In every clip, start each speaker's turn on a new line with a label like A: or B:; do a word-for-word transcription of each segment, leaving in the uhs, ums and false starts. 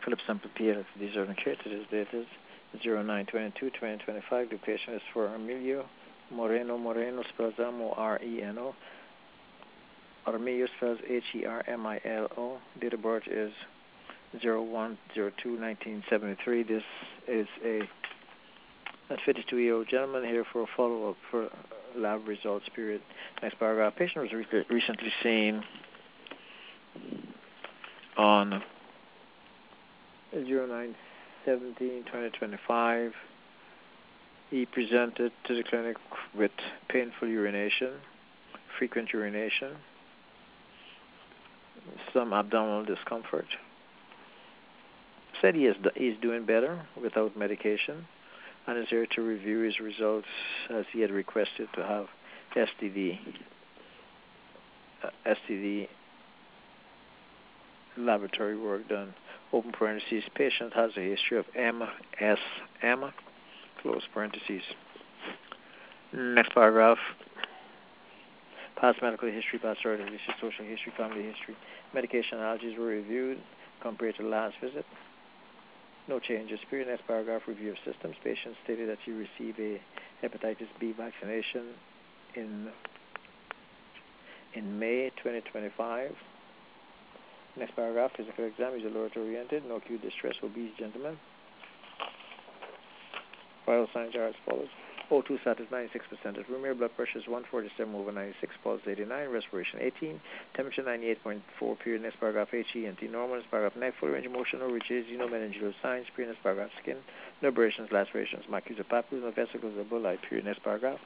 A: Philip Sample P L C D is care. Today's date is zero nine twenty-two twenty twenty-five. The patient is for Emilio Moreno. Moreno spells M O R E N O. Armillo spells H E R M I L O. Date of birth is zero one zero two nineteen seventy-three. This is a fifty-two-year-old gentleman here for a follow-up for lab results period. Next paragraph. Patient was re- recently seen on zero nine seventeen twenty twenty-five. He presented to the clinic with painful urination, frequent urination, some abdominal discomfort. Said he is he's doing better without medication and is here to review his results as he had requested to have S T D uh, S T D laboratory work done. Open parentheses. Patient has a history of M S M. Close parentheses. Next paragraph. Past medical history, past surgery history, social history, family history. Medication allergies were reviewed compared to last visit. No changes. Period. Next paragraph. Review of systems. Patient stated that he received a hepatitis B vaccination in in May twenty twenty-five. Next paragraph. Physical exam. He's alert oriented. No acute distress. Obese gentleman. Vital signs are as follows. O two status ninety-six percent. Room air blood pressure is one forty-seven over ninety-six. Pulse eighty-nine. Respiration eighteen. Temperature ninety-eight point four. Period. Next paragraph. H E N T normal. Next paragraph. Neck full range of motion. No rigidity. No meningeal signs. Period. Next paragraph. Skin. No abrasions, lacerations, macula, papules, no vesicles, or bullite. Period. Next paragraph.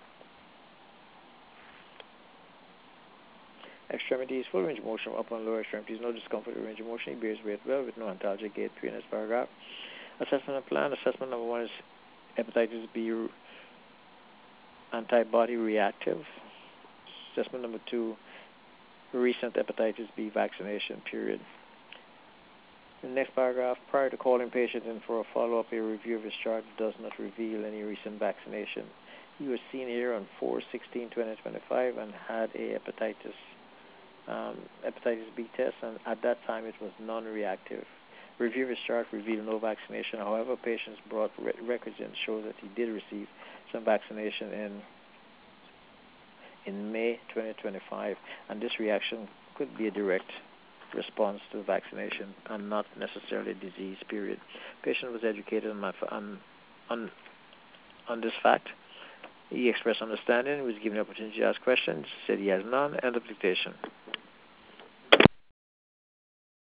A: Extremities. Full range of motion. Upper and lower extremities. No discomfort or range of motion. He bears weight well with no antalgic gait. Period. Next paragraph. Assessment and plan. Assessment number one is hepatitis B antibody reactive. Assessment number two, recent hepatitis B vaccination, period. The next paragraph, prior to calling patient in for a follow-up, a review of his chart does not reveal any recent vaccination. He was seen here on four sixteen twenty twenty-five and had a hepatitis um, hepatitis B test, and at that time it was non-reactive. Review of his chart revealed no vaccination. However, patients brought re- records in show that he did receive some vaccination in in May twenty twenty-five, and this reaction could be a direct response to vaccination and not necessarily disease, period. Patient was educated on, my, on, on, on this fact. He expressed understanding, was given the opportunity to ask questions, said he has none. End of dictation.